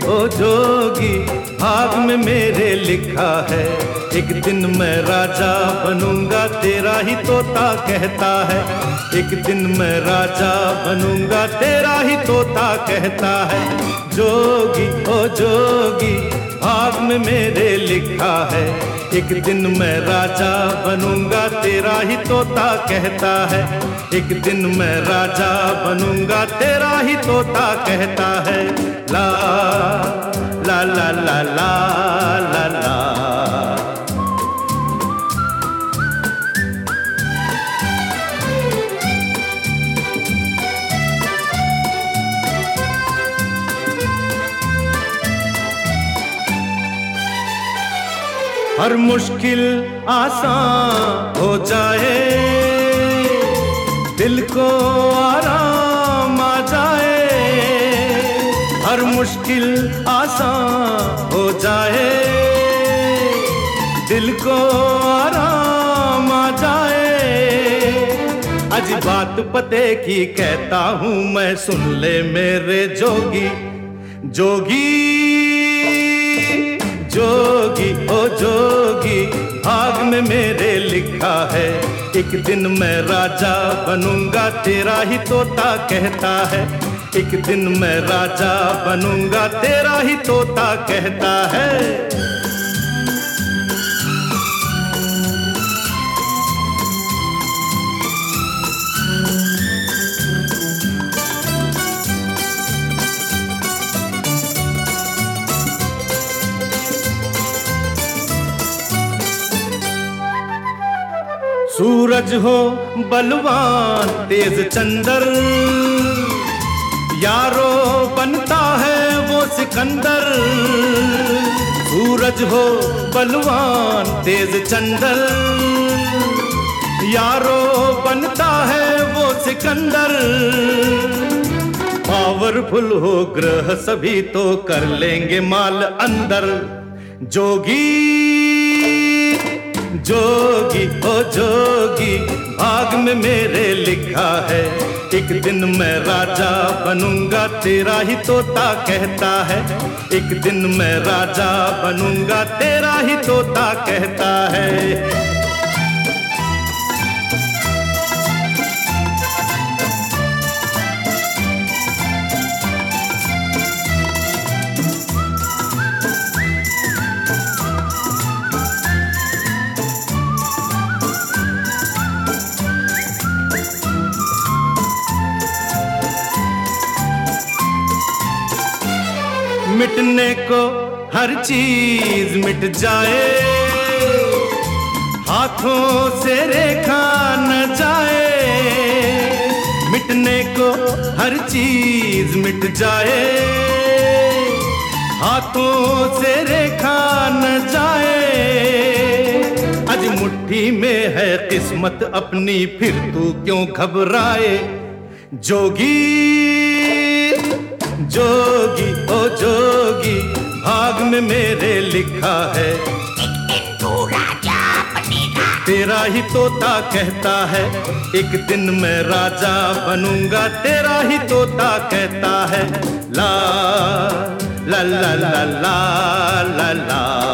ओ जोगी भाग में मेरे लिखा है, एक दिन मैं राजा बनूंगा तेरा ही तोता कहता है। एक दिन मैं राजा बनूंगा तेरा ही तोता कहता है। जोगी ओ जोगी भाग में मेरे लिखा है, एक दिन मैं राजा बनूंगा तेरा ही तोता कहता है। एक दिन मैं राजा बनूंगा तेरा ही तोता कहता है। ला ला ला ला ला ला ला। हर मुश्किल आसान हो जाए, दिल को आराम आ जाए। हर मुश्किल आसान हो जाए, दिल को आराम आ जाए। आज बात पते की कहता हूँ मैं, सुन ले मेरे जोगी। जोगी जोगी ओ जोगी भाग में मेरे लिखा है, एक दिन मैं राजा बनूंगा तेरा ही तोता कहता है। एक दिन मैं राजा बनूंगा तेरा ही तोता कहता है। सूरज हो बलवान तेज चंदर, यारो बनता है वो सिकंदर। सूरज हो बलवान तेज चंदर, यारो बनता है वो सिकंदर। पावरफुल हो ग्रह सभी तो कर लेंगे माल अंदर। जोगी जोगी ओ जोगी भाग में मेरे लिखा है, एक दिन मैं राजा बनूंगा तेरा ही तोता कहता है। एक दिन मैं राजा बनूंगा तेरा ही तोता कहता है। मिटने को हर चीज मिट जाए, हाथों से रेखा न जाए। मिटने को हर चीज मिट जाए, हाथों से रेखा न जाए। आज मुट्ठी में है किस्मत अपनी, फिर तू क्यों घबराए। जोगी जोगी ओ जोगी भाग में मेरे लिखा है, एक दिन तू राजा बनेगा तेरा ही तोता कहता है। एक दिन मैं राजा बनूंगा तेरा ही तोता कहता है। ला ला ला ला ला ला ला।